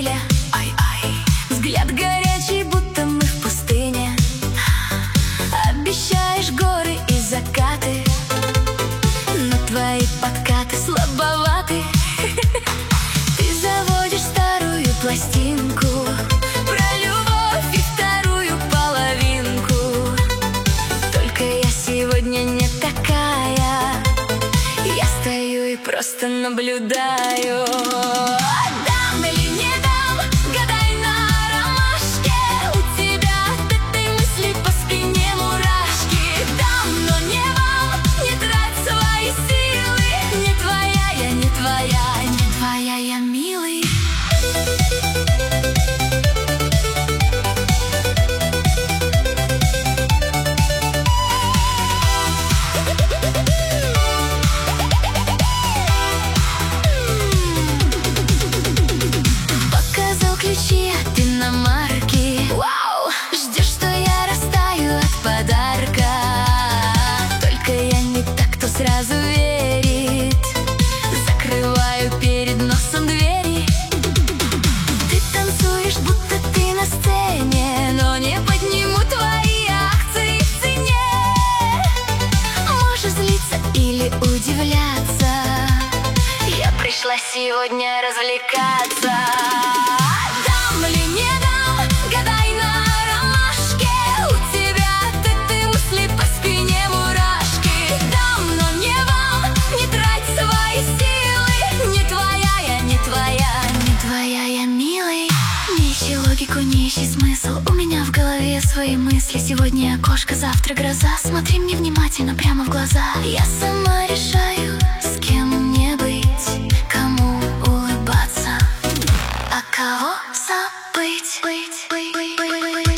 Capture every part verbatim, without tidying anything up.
стиля. Ай-ай, взгляд горячий, будто мы в пустыне. Обещаешь горы и закаты, но твои подкаты слабоваты. Ты заводишь старую пластинку про любовь и вторую половинку. Только я сегодня не такая, я стою и просто наблюдаю. Дам или не дам, гадай на ромашке. У тебя от этой мысли по спине мурашки. Дам, но не вам, не трать свои силы. Не твоя я, не твоя, не твоя я, милый. Ключи от иномарки. Вау! Ждешь, что я растаю от подарка. Только я не так, кто сразу верит. Закрываю перед носом двери. Ты танцуешь, будто ты на сцене, но не подниму твои акции в цене. Можешь злиться или удивляться, я пришла сегодня развлекаться. Логику не ищи смысл, у меня в голове свои мысли. Сегодня окошко, завтра гроза. Смотри мне внимательно прямо в глаза. Я сама решаю, с кем мне быть, кому улыбаться, а кого забыть. Быть, быть, быть, быть.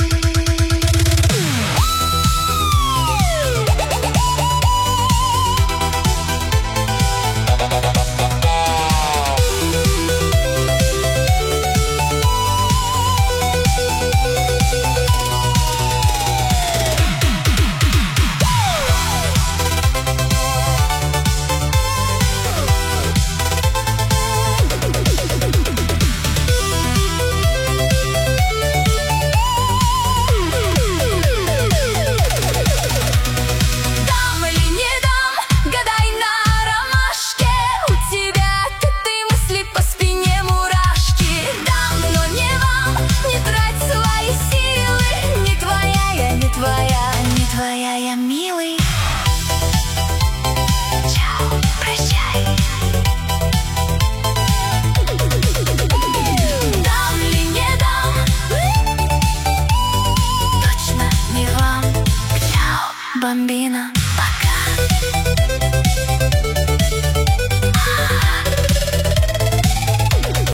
Твоя я, милый. Чао, прощай. Дам ли не дам, точно не вам. Чао, бомбина, пока.